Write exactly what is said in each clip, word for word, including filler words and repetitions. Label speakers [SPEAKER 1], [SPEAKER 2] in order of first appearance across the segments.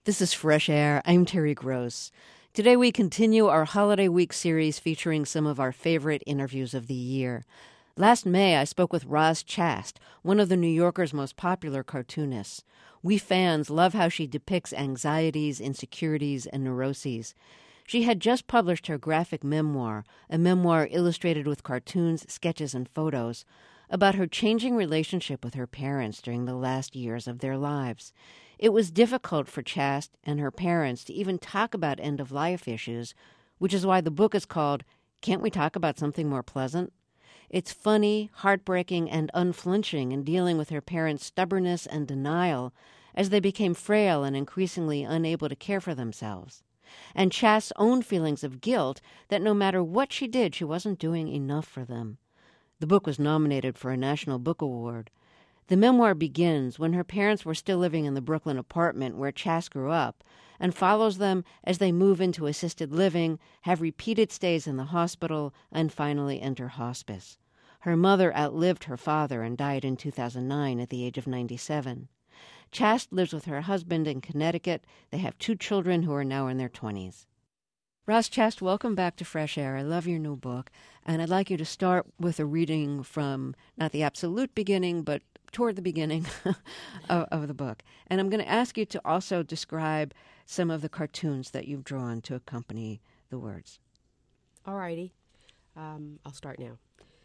[SPEAKER 1] This is Fresh Air. I'm Terry Gross. Today we continue our Holiday Week series featuring some of our favorite interviews of the year. Last May, I spoke with Roz Chast, one of the New Yorker's most popular cartoonists. We fans love how she depicts anxieties, insecurities, and neuroses. She had just published her graphic memoir, a memoir illustrated with cartoons, sketches, and photos, about her changing relationship with her parents during the last years of their lives. It was difficult for Chast and her parents to even talk about end-of-life issues, which is why the book is called Can't We Talk About Something More Pleasant? It's funny, heartbreaking, and unflinching in dealing with her parents' stubbornness and denial as they became frail and increasingly unable to care for themselves. And Chast's own feelings of guilt that no matter what she did, she wasn't doing enough for them. The book was nominated for a National Book Award. The memoir begins when her parents were still living in the Brooklyn apartment where Chast grew up, and follows them as they move into assisted living, have repeated stays in the hospital, and finally enter hospice. Her mother outlived her father and died in two thousand nine at the age of ninety-seven. Chast lives with her husband in Connecticut. They have two children who are now in their twenties. Roz Chast, welcome back to Fresh Air. I love your new book, and I'd like you to start with a reading from not the absolute beginning, but toward the beginning of, of the book. And I'm going to ask you to also describe some of the cartoons that you've drawn to accompany the words.
[SPEAKER 2] All righty. Um, I'll start now.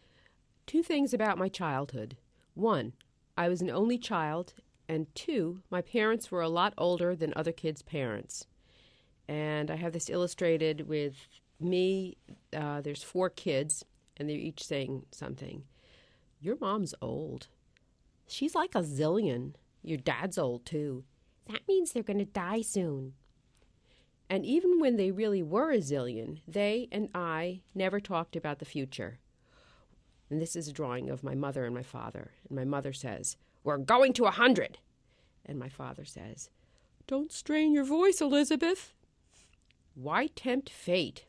[SPEAKER 2] Two things about my childhood. One, I was an only child, and two, my parents were a lot older than other kids' parents. And I have this illustrated with me. Uh, there's four kids, and they're each saying something. Your mom's old. She's like a zillion. Your dad's old, too. That means they're going to die soon. And even when they really were a zillion, they and I never talked about the future. And this is a drawing of my mother and my father. And my mother says, "We're going to a hundred." And my father says, "Don't strain your voice, Elizabeth." Why tempt fate?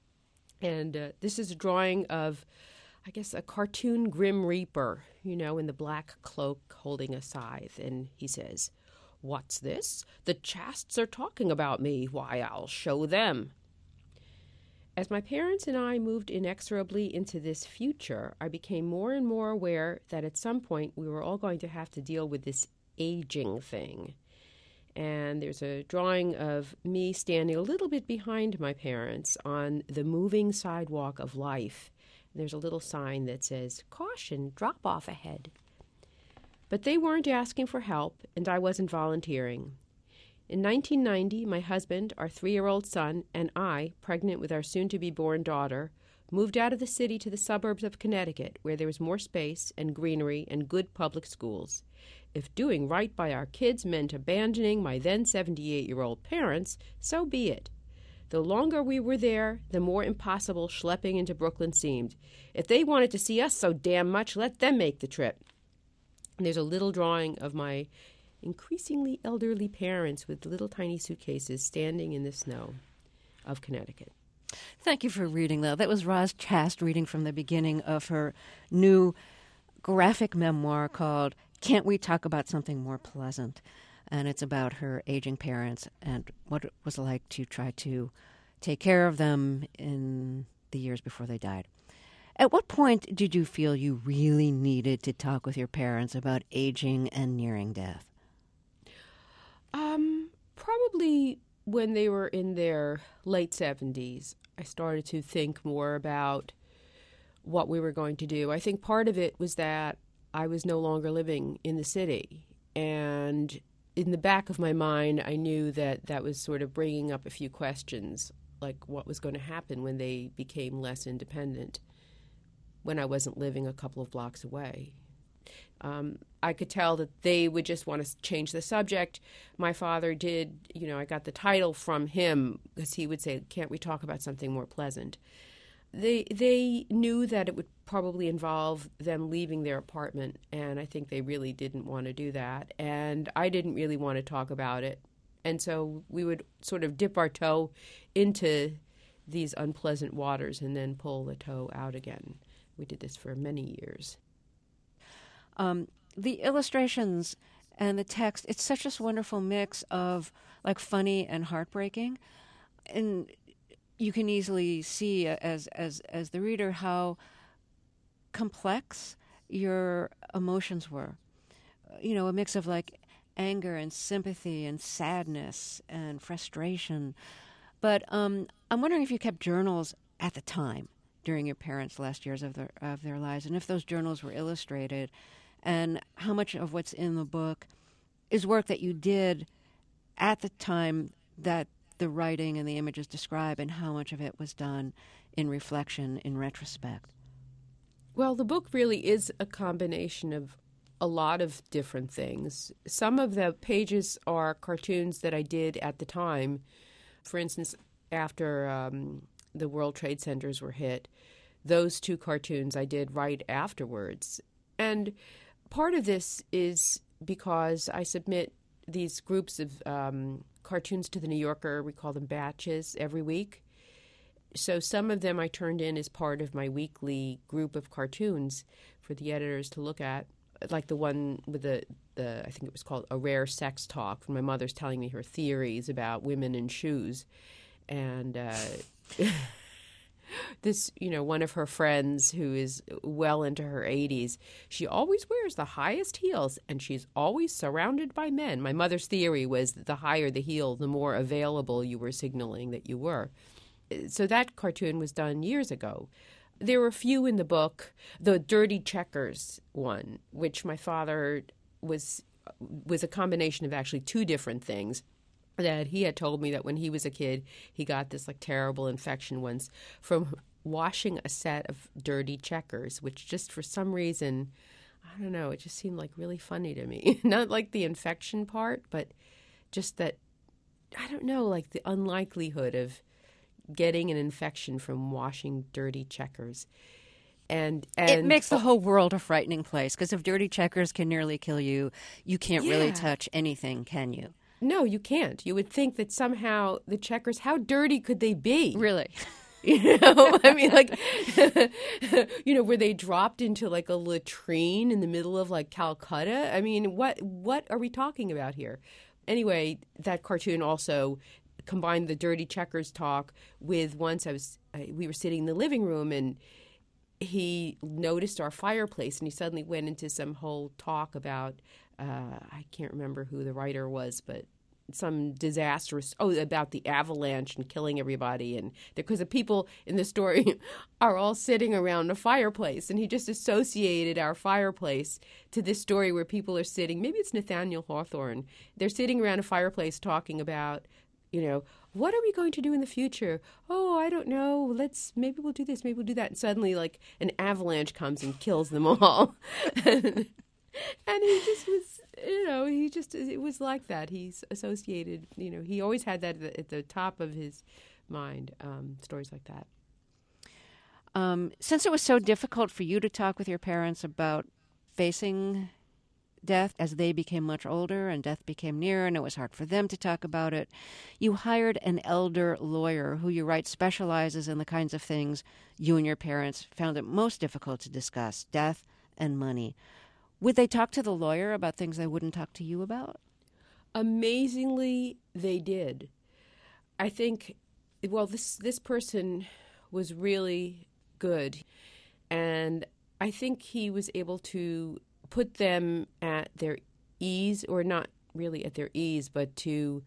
[SPEAKER 2] And uh, this is a drawing of, I guess, a cartoon Grim Reaper, you know, in the black cloak holding a scythe. And he says, "What's this? The Chasts are talking about me. Why, I'll show them." As my parents and I moved inexorably into this future, I became more and more aware that at some point we were all going to have to deal with this aging thing. And there's a drawing of me standing a little bit behind my parents on the moving sidewalk of life. And there's a little sign that says, "Caution, drop off ahead." But they weren't asking for help, and I wasn't volunteering. In nineteen ninety, my husband, our three-year-old son, and I, pregnant with our soon-to-be-born daughter, moved out of the city to the suburbs of Connecticut, where there was more space and greenery and good public schools. If doing right by our kids meant abandoning my then seventy-eight-year-old parents, so be it. The longer we were there, the more impossible schlepping into Brooklyn seemed. If they wanted to see us so damn much, let them make the trip. And there's a little drawing of my increasingly elderly parents with little tiny suitcases standing in the snow of Connecticut.
[SPEAKER 1] Thank you for reading that. That was Roz Chast reading from the beginning of her new graphic memoir called Can't We Talk About Something More Pleasant? And it's about her aging parents and what it was like to try to take care of them in the years before they died. At what point did you feel you really needed to talk with your parents about aging and nearing death?
[SPEAKER 2] Um, probably when they were in their late seventies, I started to think more about what we were going to do. I think part of it was that I was no longer living in the city. And in the back of my mind, I knew that that was sort of bringing up a few questions, like what was going to happen when they became less independent, when I wasn't living a couple of blocks away. Um, I could tell that they would just want to change the subject. My father did, you know, I got the title from him because he would say, "Can't we talk about something more pleasant?" They they knew that it would probably involve them leaving their apartment, and I think they really didn't want to do that. And I didn't really want to talk about it. And so we would sort of dip our toe into these unpleasant waters and then pull the toe out again. We did this for many years.
[SPEAKER 1] Um, the illustrations and the text, it's such a wonderful mix of like funny and heartbreaking. And you can easily see as as as the reader how complex your emotions were. You know, a mix of like anger and sympathy and sadness and frustration. But um, I'm wondering if you kept journals at the time during your parents' last years of their of their lives, and if those journals were illustrated, and how much of what's in the book is work that you did at the time that the writing and the images describe, and how much of it was done in reflection, in retrospect.
[SPEAKER 2] Well, the book really is a combination of a lot of different things. Some of the pages are cartoons that I did at the time. For instance, after um, the World Trade Centers were hit, those two cartoons I did right afterwards. And part of this is because I submit these groups of um, cartoons to the New Yorker. We call them batches every week. So some of them I turned in as part of my weekly group of cartoons for the editors to look at, like the one with the, the I think it was called A Rare Sex Talk, when my mother's telling me her theories about women in shoes. And uh, this, you know, one of her friends who is well into her eighties, she always wears the highest heels and she's always surrounded by men. My mother's theory was that the higher the heel, the more available you were signaling that you were. So that cartoon was done years ago. There were a few in the book, the Dirty Checkers one, which my father was was a combination of actually two different things. That he had told me that when he was a kid, he got this like terrible infection once from washing a set of dirty checkers, which just for some reason, I don't know, it just seemed like really funny to me. Not like the infection part, but just that, I don't know, like the unlikelihood of getting an infection from washing dirty checkers. And, and
[SPEAKER 1] it makes the whole world a frightening place, because if dirty checkers can nearly kill you, you can't
[SPEAKER 2] yeah.
[SPEAKER 1] really touch anything, can you?
[SPEAKER 2] No, you can't. You would think that somehow the checkers, how dirty could they be?
[SPEAKER 1] Really?
[SPEAKER 2] You know, I mean, like, you know, were they dropped into like a latrine in the middle of like Calcutta? I mean, what what are we talking about here? Anyway, that cartoon also combined the dirty checkers talk with once I was, uh, we were sitting in the living room and he noticed our fireplace and he suddenly went into some whole talk about, uh, I can't remember who the writer was, but some disastrous, oh, about the avalanche and killing everybody. And because the people in the story are all sitting around a fireplace. And he just associated our fireplace to this story where people are sitting, maybe it's Nathaniel Hawthorne. They're sitting around a fireplace talking about, you know, what are we going to do in the future? Oh, I don't know. Let's, maybe we'll do this, maybe we'll do that. And suddenly, like, an avalanche comes and kills them all. and, and he just was, you know, he just, it was like that. He's associated, you know, he always had that at the, at the top of his mind, um, stories like that.
[SPEAKER 1] Um, since it was so difficult for you to talk with your parents about facing death as they became much older and death became near and it was hard for them to talk about it, you hired an elder lawyer who you write specializes in the kinds of things you and your parents found it most difficult to discuss, death and money. Would they talk to the lawyer about things they wouldn't talk to you about?
[SPEAKER 2] Amazingly, they did. I think, well, this this person was really good, and I think he was able to put them at their ease, or not really at their ease, but to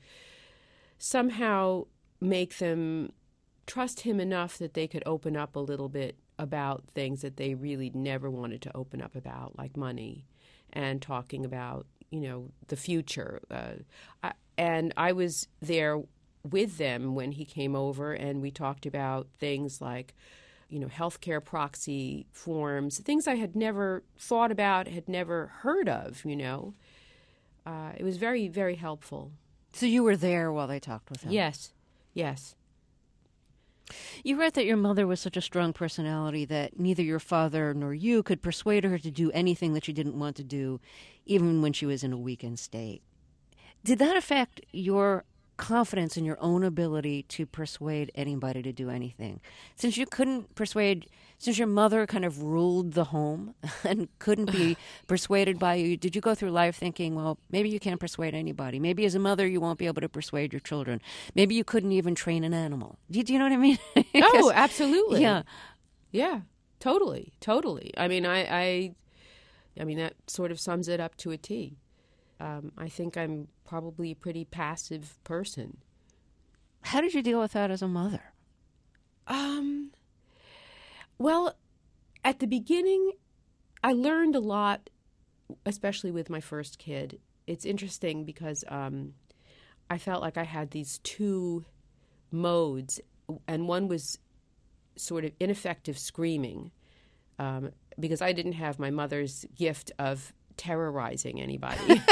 [SPEAKER 2] somehow make them trust him enough that they could open up a little bit about things that they really never wanted to open up about, like money and talking about, you know, the future. Uh, I, and I was there with them when he came over, and we talked about things like, you know, healthcare proxy forms, things I had never thought about, had never heard of, you know. Uh, it was very, very helpful.
[SPEAKER 1] So you were there while they talked with him?
[SPEAKER 2] Yes, yes.
[SPEAKER 1] You wrote that your mother was such a strong personality that neither your father nor you could persuade her to do anything that she didn't want to do, even when she was in a weakened state. Did that affect your confidence in your own ability to persuade anybody to do anything. Since you couldn't persuade, since your mother kind of ruled the home and couldn't be persuaded by you, did you go through life thinking, well, maybe you can't persuade anybody. Maybe as a mother you won't be able to persuade your children. Maybe you couldn't even train an animal. Do, do you know what I mean?
[SPEAKER 2] Oh, absolutely.
[SPEAKER 1] Yeah.
[SPEAKER 2] Yeah, totally, totally. I mean, I, I, I mean, that sort of sums it up to a T. Um, I think I'm probably a pretty passive person.
[SPEAKER 1] How did you deal with that as a mother?
[SPEAKER 2] Um, well, at the beginning, I learned a lot, especially with my first kid. It's interesting because um, I felt like I had these two modes, and one was sort of ineffective screaming, um, because I didn't have my mother's gift of terrorizing anybody.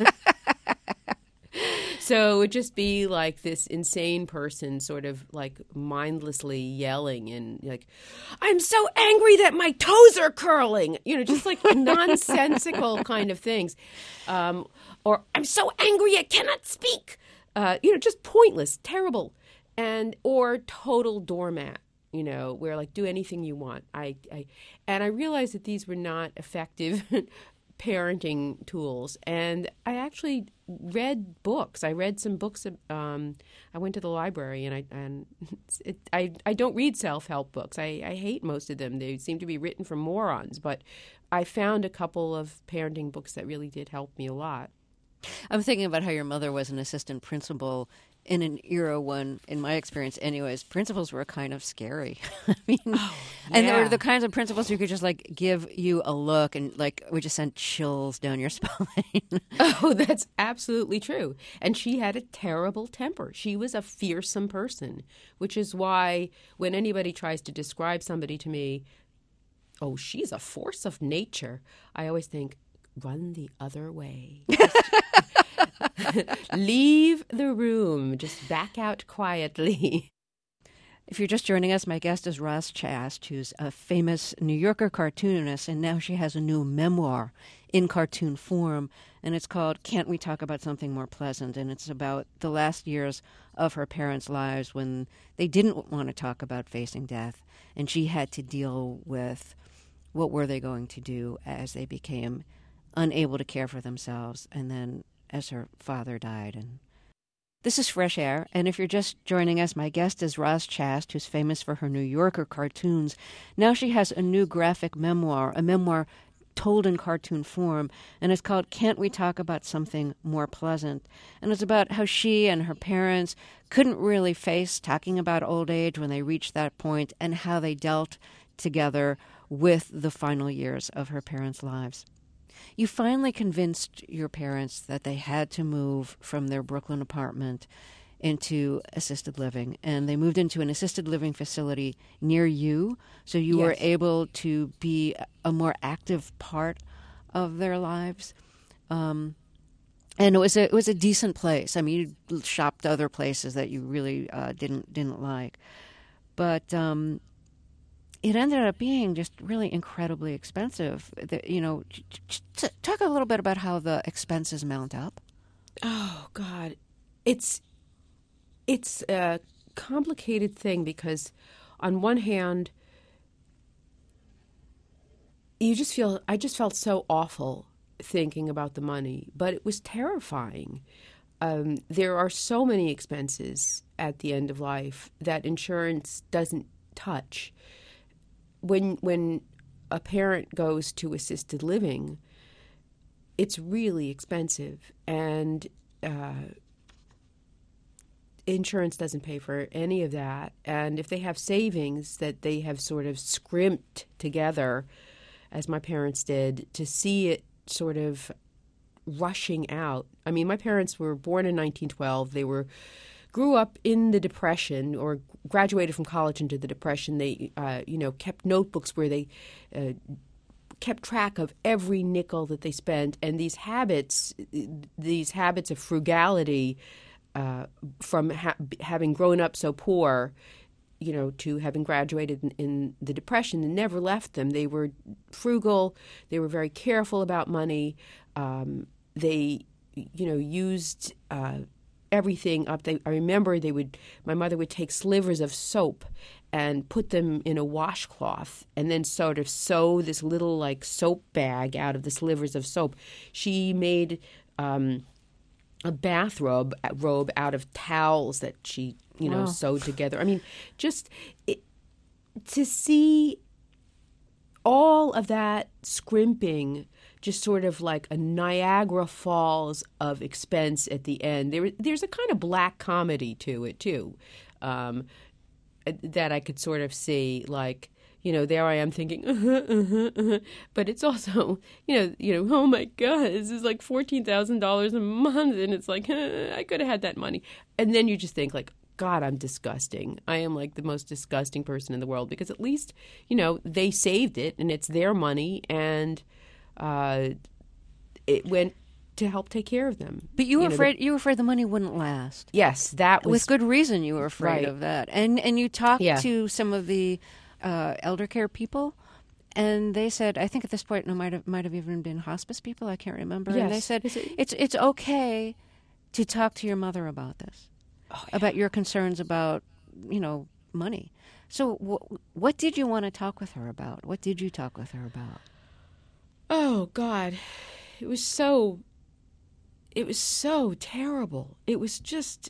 [SPEAKER 2] So it would just be like this insane person sort of like mindlessly yelling and like, I'm so angry that my toes are curling, you know, just like nonsensical kind of things. Um, or I'm so angry I cannot speak, uh, you know, just pointless, terrible. And or total doormat, you know, where like do anything you want. I, I and I realized that these were not effective parenting tools, and I actually read books. I read some books. Um, I went to the library, and I and it, I I don't read self-help books. I, I hate most of them. They seem to be written for morons. But I found a couple of parenting books that really did help me a lot.
[SPEAKER 1] I'm thinking about how your mother was an assistant principal in an era when, in my experience anyways, principals were kind of scary. I mean,
[SPEAKER 2] oh, yeah.
[SPEAKER 1] And they were the kinds of principals who could just like give you a look and like would just send chills down your spine.
[SPEAKER 2] Oh, that's absolutely true. And she had a terrible temper. She was a fearsome person, which is why when anybody tries to describe somebody to me, oh, she's a force of nature, I always think, run the other way. Leave the room. Just back out quietly.
[SPEAKER 1] If you're just joining us, my guest is Roz Chast, who's a famous New Yorker cartoonist, and now she has a new memoir in cartoon form, and it's called Can't We Talk About Something More Pleasant? And it's about the last years of her parents' lives when they didn't want to talk about facing death, and she had to deal with what were they going to do as they became unable to care for themselves, and then as her father died. And this is Fresh Air, and if you're just joining us, my guest is Roz Chast, who's famous for her New Yorker cartoons. Now she has a new graphic memoir, a memoir told in cartoon form, and it's called Can't We Talk About Something More Pleasant? And it's about how she and her parents couldn't really face talking about old age when they reached that point, and how they dealt together with the final years of her parents' lives. You finally convinced your parents that they had to move from their Brooklyn apartment into assisted living, and they moved into an assisted living facility near you, so you
[SPEAKER 2] Yes.
[SPEAKER 1] were able to be a more active part of their lives. Um, and it was a it was a decent place. I mean, you shopped other places that you really uh, didn't didn't like, but um, it ended up being just really incredibly expensive. The, you know, t- t- talk a little bit about how the expenses mount up.
[SPEAKER 2] Oh, God. It's it's a complicated thing because on one hand, you just feel, I just felt so awful thinking about the money, but it was terrifying. Um, there are so many expenses at the end of life that insurance doesn't touch. When when a parent goes to assisted living, it's really expensive, and uh, insurance doesn't pay for any of that. And if they have savings that they have sort of scrimped together, as my parents did, to see it sort of rushing out. I mean, my parents were born in nineteen twelve. They were grew up in the Depression, or graduated from college into the Depression. They, uh, you know, kept notebooks where they uh, kept track of every nickel that they spent. And these habits, these habits of frugality, uh, from ha- having grown up so poor, you know, to having graduated in, in the Depression, never left them. They were frugal. They were very careful about money. Um, they, you know, used Uh, everything up. They, I remember they would, my mother would take slivers of soap and put them in a washcloth and then sort of sew this little like soap bag out of the slivers of soap. She made um, a bathrobe robe out of towels that she, you know,
[SPEAKER 1] Wow.
[SPEAKER 2] sewed together. I mean, just it, to see all of that scrimping, just sort of like a Niagara Falls of expense at the end. There, there's a kind of black comedy to it too, um, that I could sort of see. Like, you know, there I am thinking, uh-huh, uh-huh, uh-huh. But it's also, you know, you know, oh my God, this is like fourteen thousand dollars a month, and it's like uh, I could have had that money, and then you just think like, God, I'm disgusting. I am like the most disgusting person in the world, because at least, you know, they saved it and it's their money, and uh, it went to help take care of them.
[SPEAKER 1] But you were
[SPEAKER 2] You know,
[SPEAKER 1] afraid. You were afraid the money wouldn't last.
[SPEAKER 2] Yes, that was
[SPEAKER 1] With good reason, you were afraid
[SPEAKER 2] Right.
[SPEAKER 1] of that. And and you talked
[SPEAKER 2] Yeah.
[SPEAKER 1] to some of the uh, elder care people, and they said, I think at this point, no, might have might have even been hospice people. I can't remember. And they
[SPEAKER 2] Yes.
[SPEAKER 1] said
[SPEAKER 2] Is it-
[SPEAKER 1] it's it's okay to talk to your mother about this,
[SPEAKER 2] Oh, yeah.
[SPEAKER 1] about your concerns about, you know, money. So wh- what did you want to talk with her about? What did you talk with her about?
[SPEAKER 2] Oh God, it was so. It was so terrible. It was just.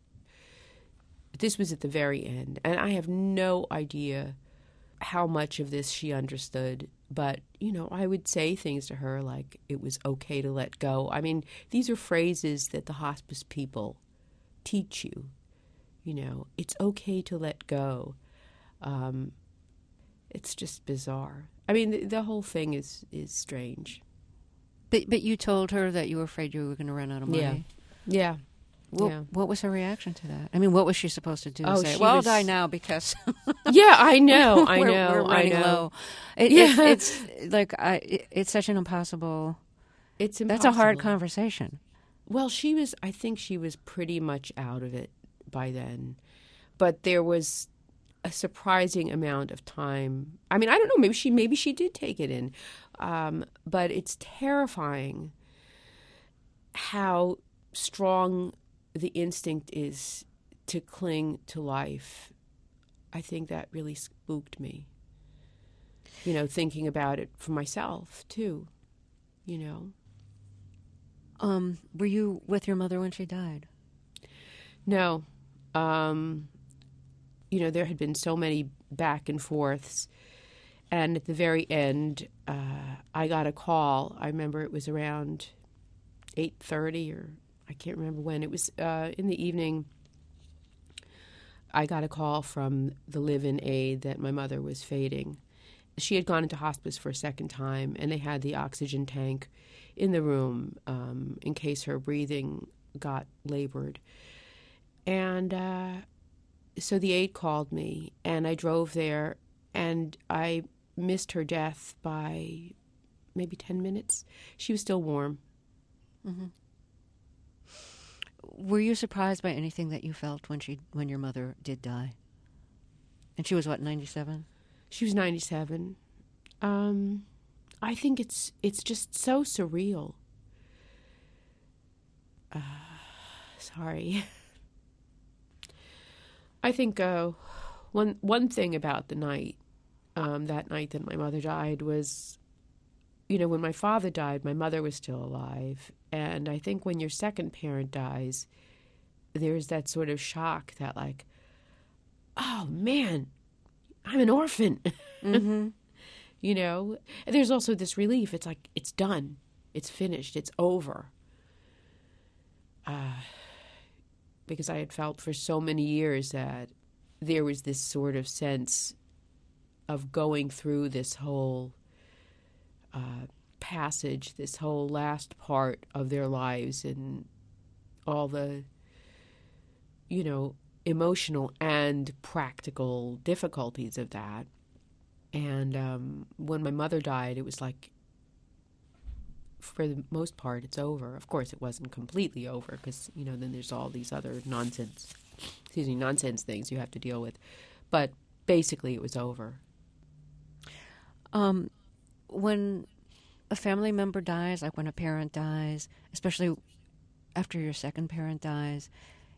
[SPEAKER 2] This was at the very end, and I have no idea how much of this she understood. But, you know, I would say things to her like it was okay to let go. I mean, these are phrases that the hospice people teach you. You know, it's okay to let go. Um, it's just bizarre. I mean, the, the whole thing is, is strange.
[SPEAKER 1] But but you told her that you were afraid you were going to run out of money.
[SPEAKER 2] Yeah. Yeah.
[SPEAKER 1] What,
[SPEAKER 2] yeah.
[SPEAKER 1] what was her reaction to that? I mean, what was she supposed to do?
[SPEAKER 2] Oh,
[SPEAKER 1] Say,
[SPEAKER 2] she
[SPEAKER 1] well,
[SPEAKER 2] was-
[SPEAKER 1] I'll die now because
[SPEAKER 2] Yeah, I know. I
[SPEAKER 1] we're,
[SPEAKER 2] know.
[SPEAKER 1] we're running
[SPEAKER 2] I know.
[SPEAKER 1] low. It,
[SPEAKER 2] Yeah.
[SPEAKER 1] it, it's like I. It, it's such an impossible.
[SPEAKER 2] It's impossible.
[SPEAKER 1] That's a hard conversation.
[SPEAKER 2] Well, she was, I think she was pretty much out of it by then. But there was a surprising amount of time. I mean, I don't know, maybe she maybe she did take it in. Um, but it's terrifying how strong the instinct is to cling to life. I think that really spooked me. You know, thinking about it for myself, too. You know?
[SPEAKER 1] Um, were you with your mother when she died?
[SPEAKER 2] No. Um, you know, there had been so many back and forths. And at the very end, uh, I got a call. I remember it was around eight thirty, or I can't remember when. It was uh, in the evening. I got a call from the live-in aide that my mother was fading. She had gone into hospice for a second time, and they had the oxygen tank in the room um, in case her breathing got labored. And uh, so the aide called me, and I drove there, and I missed her death by maybe ten minutes. She was still warm.
[SPEAKER 1] Mm-hmm. Were you surprised by anything that you felt when she when your mother did die? And she was what, ninety-seven?
[SPEAKER 2] She was ninety-seven. Um, I think it's it's just so surreal. Uh, sorry. I think uh, one one thing about the night, um, that night that my mother died was, you know, when my father died, my mother was still alive. And I think when your second parent dies, there's that sort of shock that like, oh man, I'm an orphan.
[SPEAKER 1] Mm-hmm.
[SPEAKER 2] You know, and there's also this relief. It's like, it's done. It's finished. It's over. Uh, because I had felt for so many years that there was this sort of sense of going through this whole uh, passage, this whole last part of their lives, and all the, you know, emotional and practical difficulties of that. And um, when my mother died, it was like, for the most part, it's over. Of course, it wasn't completely over because, you know, then there's all these other nonsense, excuse me, nonsense things you have to deal with. But basically, it was over.
[SPEAKER 1] Um, when a family member dies, like when a parent dies, especially after your second parent dies,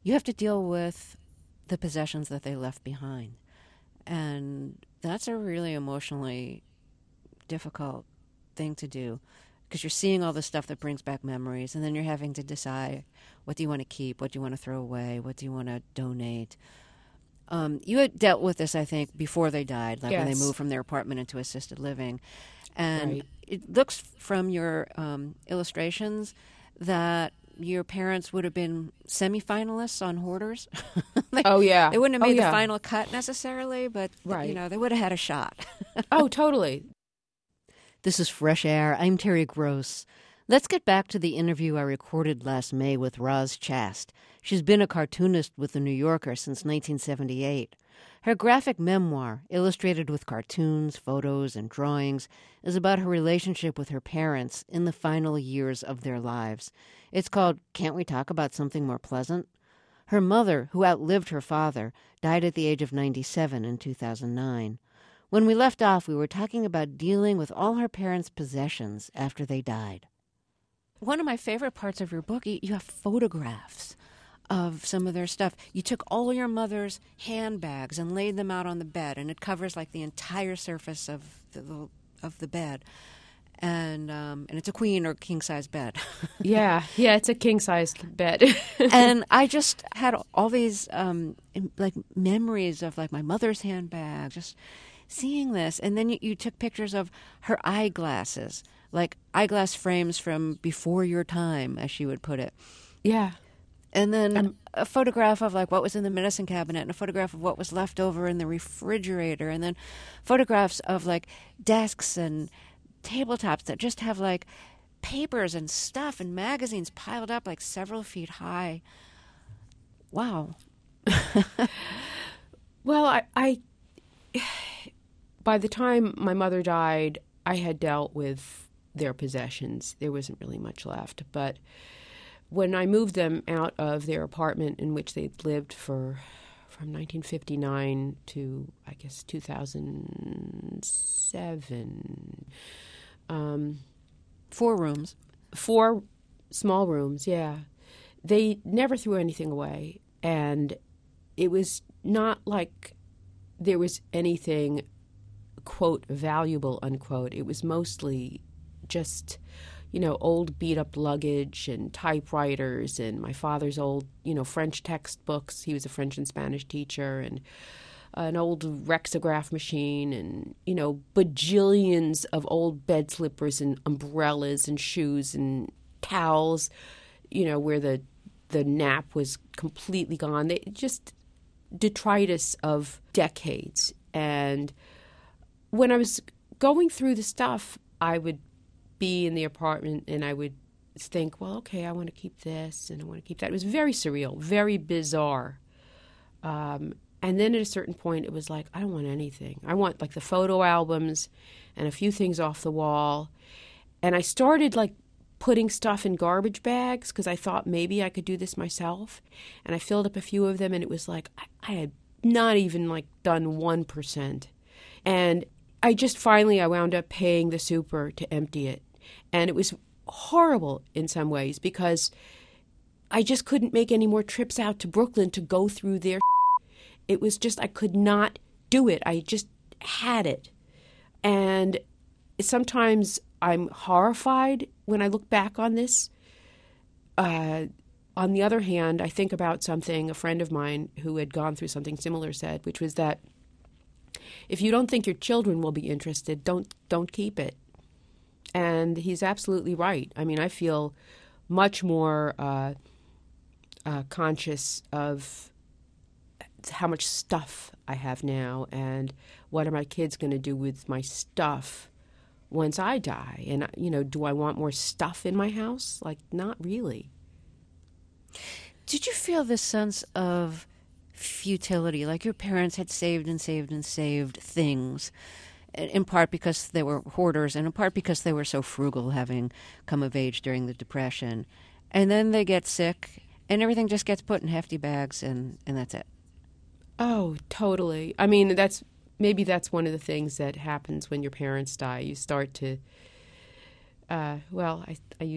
[SPEAKER 1] you have to deal with the possessions that they left behind. And that's a really emotionally difficult thing to do, because you're seeing all the stuff that brings back memories, and then you're having to decide, what do you want to keep, what do you want to throw away, what do you want to donate. Um, you had dealt with this, I think, before they died, like
[SPEAKER 2] yes.
[SPEAKER 1] when they moved from their apartment into assisted living. And
[SPEAKER 2] right.
[SPEAKER 1] it looks from your um, illustrations that your parents would have been semifinalists on Hoarders. they,
[SPEAKER 2] oh, yeah.
[SPEAKER 1] They wouldn't have made
[SPEAKER 2] oh,
[SPEAKER 1] the
[SPEAKER 2] yeah.
[SPEAKER 1] final cut necessarily, but
[SPEAKER 2] right.
[SPEAKER 1] you know, they would have had a shot.
[SPEAKER 2] oh, totally.
[SPEAKER 1] This is Fresh Air. I'm Terry Gross. Let's get back to the interview I recorded last May with Roz Chast. She's been a cartoonist with The New Yorker since nineteen seventy-eight. Her graphic memoir, illustrated with cartoons, photos, and drawings, is about her relationship with her parents in the final years of their lives. It's called Can't We Talk About Something More Pleasant? Her mother, who outlived her father, died at the age of ninety-seven in two thousand nine. When we left off, we were talking about dealing with all her parents' possessions after they died. One of my favorite parts of your book, you have photographs of some of their stuff. You took all your mother's handbags and laid them out on the bed, and it covers like the entire surface of the of the bed. And um, and it's a queen or king size bed.
[SPEAKER 2] yeah, yeah, it's a king size bed.
[SPEAKER 1] And I just had all these um, like memories of like my mother's handbag, just seeing this. And then you, you took pictures of her eyeglasses, like eyeglass frames from before your time, as she would put it.
[SPEAKER 2] Yeah.
[SPEAKER 1] And then
[SPEAKER 2] um,
[SPEAKER 1] a photograph of like what was in the medicine cabinet, and a photograph of what was left over in the refrigerator, and then photographs of like desks and tabletops that just have like papers and stuff and magazines piled up like several feet high. Wow.
[SPEAKER 2] Well, I, I by the time my mother died, I had dealt with their possessions. There wasn't really much left. But when I moved them out of their apartment in which they'd lived for from nineteen fifty-nine to, I guess, two thousand seven, um,
[SPEAKER 1] Four rooms.
[SPEAKER 2] Four small rooms, yeah. They never threw anything away. And it was not like there was anything, quote, valuable, unquote. It was mostly just, you know, old beat-up luggage and typewriters and my father's old, you know, French textbooks. He was a French and Spanish teacher, and an old Rexograph machine, and, you know, bajillions of old bed slippers and umbrellas and shoes and towels, you know, where the the nap was completely gone. They just detritus of decades. And when I was going through the stuff, I would be in the apartment and I would think, well, okay, I want to keep this and I want to keep that. It was very surreal, very bizarre. Um, and then at a certain point, it was like, I don't want anything. I want like the photo albums and a few things off the wall. And I started like putting stuff in garbage bags because I thought maybe I could do this myself. And I filled up a few of them, and it was like I, I had not even like done one percent. And I just finally, I wound up paying the super to empty it. And it was horrible in some ways because I just couldn't make any more trips out to Brooklyn to go through their It was just, I could not do it. I just had it. And sometimes I'm horrified when I look back on this. Uh, on the other hand, I think about something a friend of mine who had gone through something similar said, which was that if you don't think your children will be interested, don't don't keep it. And he's absolutely right. I mean, I feel much more uh, uh, conscious of how much stuff I have now and what are my kids going to do with my stuff once I die. And, you know, do I want more stuff in my house? Like, not really.
[SPEAKER 1] Did you feel this sense of futility, like your parents had saved and saved and saved things, in part because they were hoarders and in part because they were so frugal, having come of age during the Depression, and then they get sick and everything just gets put in hefty bags and, and that's it?
[SPEAKER 2] Oh, totally. I mean, that's maybe that's one of the things that happens when your parents die. You start to, uh, well, I, I use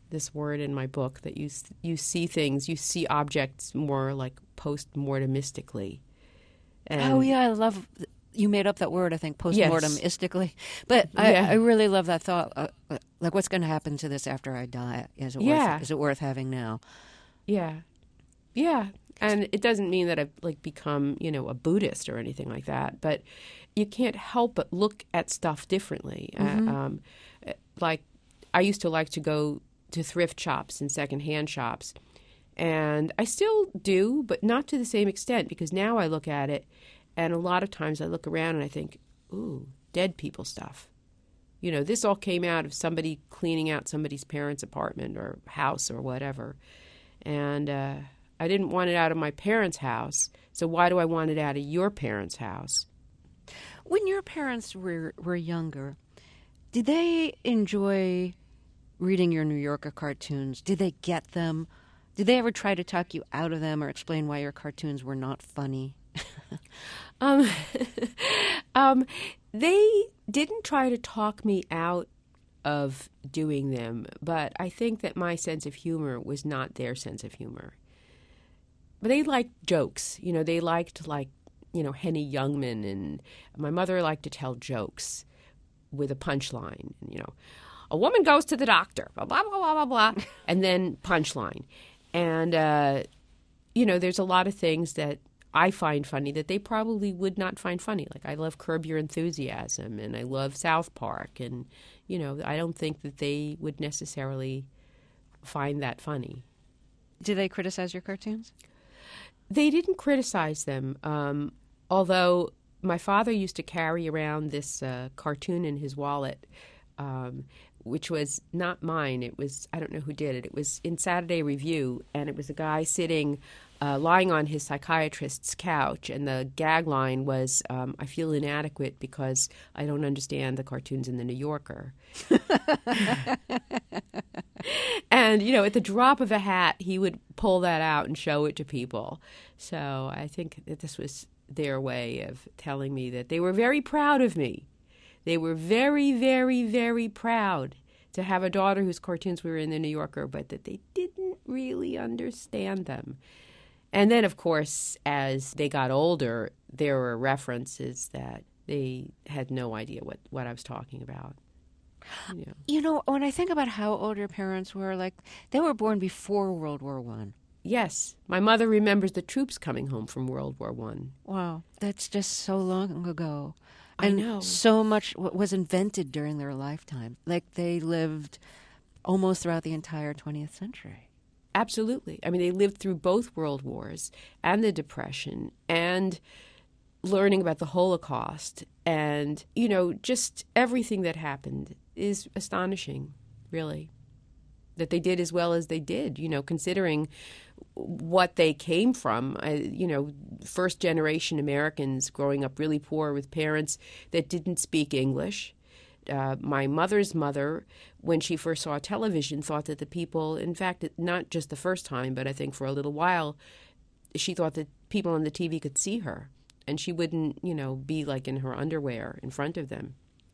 [SPEAKER 2] this word in my book, that you you see things, you see objects more like post-mortemistically. And
[SPEAKER 1] oh, yeah, I love you made up that word, I think, post-mortemistically.
[SPEAKER 2] Yes.
[SPEAKER 1] But I,
[SPEAKER 2] Yeah.
[SPEAKER 1] I really love that thought. Uh, like, what's going to happen to this after I die? Is it,
[SPEAKER 2] Yeah.
[SPEAKER 1] worth, is it worth having now?
[SPEAKER 2] Yeah. Yeah. And it doesn't mean that I've like become, you know, a Buddhist or anything like that, but you can't help but look at stuff differently.
[SPEAKER 1] Mm-hmm.
[SPEAKER 2] Uh, um, like I used to like to go to thrift shops and secondhand shops, and I still do, but not to the same extent, because now I look at it, and a lot of times I look around and I think, ooh, dead people stuff. You know, this all came out of somebody cleaning out somebody's parents' apartment or house or whatever. And uh, I didn't want it out of my parents' house, so why do I want it out of your parents' house?
[SPEAKER 1] When your parents were, were younger, did they enjoy reading your New Yorker cartoons? Did they get them? Did they ever try to talk you out of them or explain why your cartoons were not funny?
[SPEAKER 2] um, um, they didn't try to talk me out of doing them, but I think that my sense of humor was not their sense of humor. But they liked jokes. You know, they liked, like, you know, Henny Youngman, and my mother liked to tell jokes with a punchline. You know, a woman goes to the doctor, blah, blah, blah, blah, blah, blah, and then punchline. And, uh, you know, there's a lot of things that I find funny that they probably would not find funny. Like, I love Curb Your Enthusiasm, and I love South Park, and, you know, I don't think that they would necessarily find that funny.
[SPEAKER 1] Did they criticize your cartoons?
[SPEAKER 2] They didn't criticize them, um, although my father used to carry around this uh, cartoon in his wallet, um, which was not mine. It was, I don't know who did it. It was in Saturday Review, and it was a guy sitting, uh, lying on his psychiatrist's couch, and the gag line was, um, I feel inadequate because I don't understand the cartoons in the New Yorker. And, you know, at the drop of a hat, he would pull that out and show it to people. So I think that this was their way of telling me that they were very proud of me. They were very, very, very proud to have a daughter whose cartoons were in the New Yorker, but that they didn't really understand them. And then, of course, as they got older, there were references that they had no idea what, what I was talking about. Yeah.
[SPEAKER 1] You know, when I think about how old your parents were, like, they were born before World War One.
[SPEAKER 2] Yes. My mother remembers the troops coming home from World War One.
[SPEAKER 1] Wow. That's just so long ago.
[SPEAKER 2] I
[SPEAKER 1] and
[SPEAKER 2] know.
[SPEAKER 1] So much was invented during their lifetime. Like, they lived almost throughout the entire twentieth century.
[SPEAKER 2] Absolutely. I mean, they lived through both world wars and the Depression and learning about the Holocaust. And, you know, just everything that happened is astonishing, really, that they did as well as they did, you know, considering what they came from. I, you know, first generation Americans growing up really poor with parents that didn't speak English. Uh, my mother's mother, when she first saw television, thought that the people, in fact, not just the first time, but I think for a little while, she thought that people on the T V could see her, and she wouldn't, you know, be like in her underwear in front of them.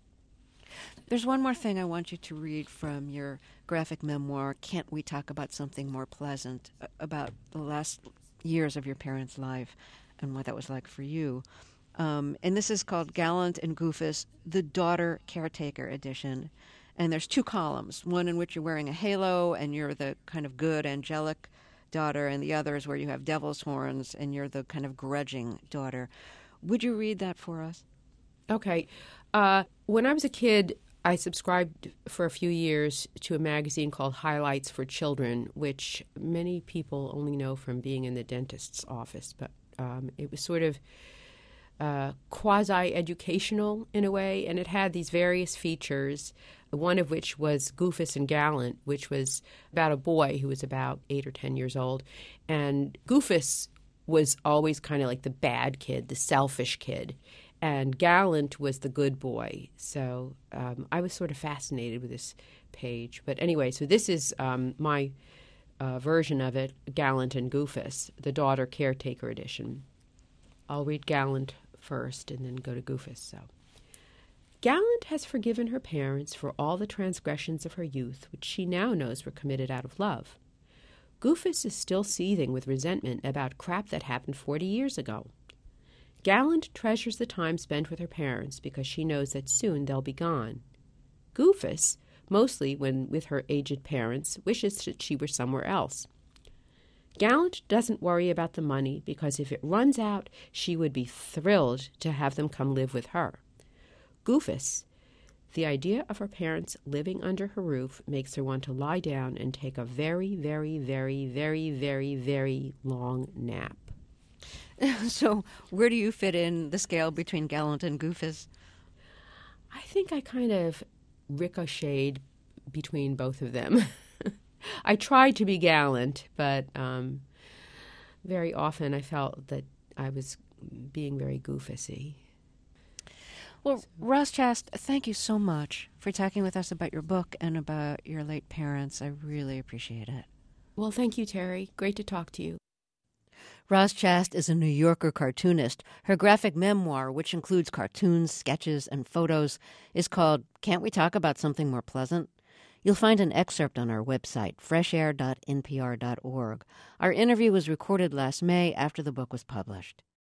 [SPEAKER 1] There's one more thing I want you to read from your graphic memoir, Can't We Talk About Something More Pleasant, about the last years of your parents' life and what that was like for you. Um, and this is called Gallant and Goofus, the Daughter Caretaker Edition. And there's two columns, one in which you're wearing a halo and you're the kind of good, angelic daughter, and the other is where you have devil's horns and you're the kind of grudging daughter. Would you read that for us?
[SPEAKER 2] Okay. Uh, when I was a kid, I subscribed for a few years to a magazine called Highlights for Children, which many people only know from being in the dentist's office. But um, it was sort of uh, quasi-educational in a way, and it had these various features, one of which was Goofus and Gallant, which was about a boy who was about eight or ten years old. And Goofus was always kind of like the bad kid, the selfish kid. And Gallant was the good boy. So um, I was sort of fascinated with this page. But anyway, so this is um, my uh, version of it, Gallant and Goofus, the Daughter Caretaker Edition. I'll read Gallant first and then go to Goofus. So, Gallant has forgiven her parents for all the transgressions of her youth, which she now knows were committed out of love. Goofus is still seething with resentment about crap that happened forty years ago. Gallant treasures the time spent with her parents because she knows that soon they'll be gone. Goofus, mostly when with her aged parents, wishes that she were somewhere else. Gallant doesn't worry about the money because if it runs out, she would be thrilled to have them come live with her. Goofus, the idea of her parents living under her roof makes her want to lie down and take a very, very, very, very, very, very long nap.
[SPEAKER 1] So where do you fit in the scale between Gallant and Goofus?
[SPEAKER 2] I think I kind of ricocheted between both of them. I tried to be Gallant, but um, very often I felt that I was being very Goofusy.
[SPEAKER 1] Well, Roz Chast, thank you so much for talking with us about your book and about your late parents. I really appreciate it.
[SPEAKER 2] Well, thank you, Terry. Great to talk to you.
[SPEAKER 1] Roz Chast is a New Yorker cartoonist. Her graphic memoir, which includes cartoons, sketches, and photos, is called Can't We Talk About Something More Pleasant? You'll find an excerpt on our website, fresh air dot n p r dot org. Our interview was recorded last May after the book was published.